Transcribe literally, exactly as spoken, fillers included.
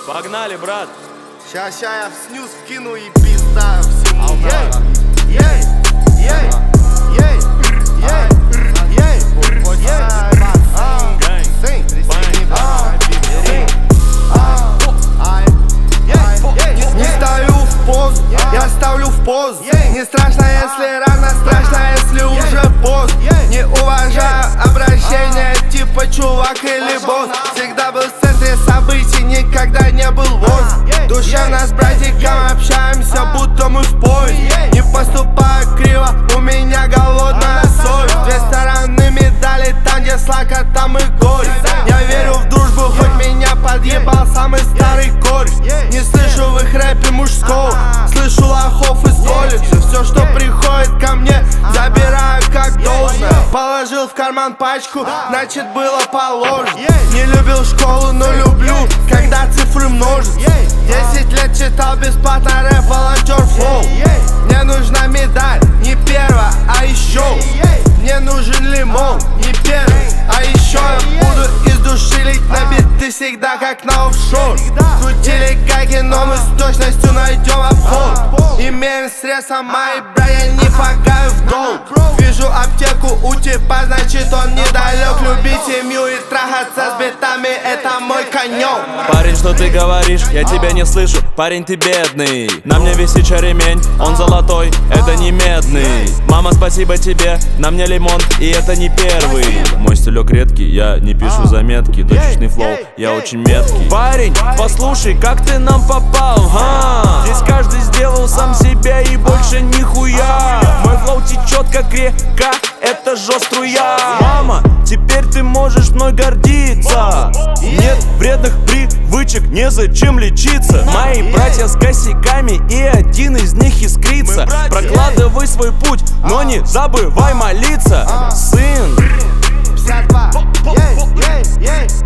Погнали, брат. Ща, ща я в снюс вкину и пизда всему. Ей, ей, ей, ей, ей, ей, не ставлю в позу, я ставлю в позу. Не страшно, если рано, страшно, если уже поздно. Не уважаю обращения типа чувак или босс. Всегда был в центре событий, никогда не был воз. Душевно с братиком общаемся, будто мы в поезде. Не поступаю криво, у меня голодная совесть. Две стороны медали, там где слака, там и горе. Я верю в дружбу, хоть меня подъебал самый старый кореш. Не слышу в их рэпе мужского, слышу лохов из колледжа. Все, что приходит ко мне, забираю как должное. Положил в карман пачку, значит было положено. Не любил школу, но люблю, когда цифры множат. Десять лет читал бесплатно рэп, волонтер флоу. Мне нужна медаль, не первая, а еще. Мне нужен лимон, не первый, а еще. Я буду из души лить на биты всегда как на офшор. Крутили гайки, но мы с точностью найдем обход. Имеем средства, мои братья, не фагаю в долг. Вижу аптеку у типа, значит он недалек. Любить семью и трахаться с битами, это мой конек. Парень, что ты говоришь? Я тебя не слышу, парень, ты бедный. На мне висит ремень, он золотой, это не медный. Мама, спасибо тебе, на мне лимон, и это не первый. Мой стилек редкий, я не пишу заметки. Точечный флоу, я очень меткий. Парень, послушай, как ты нам попал, ха? Здесь каждый сделал сам себя и больше нихуя. Мой флоу течет как река, это жеструя. Мама, теперь ты можешь мной гордиться. Нет вредных привычек, незачем лечиться. Мои братья с косяками, и один из них искрится. Прокладывай свой путь, но не забывай молиться. Сын, пятьдесят два, ей, ей, ей.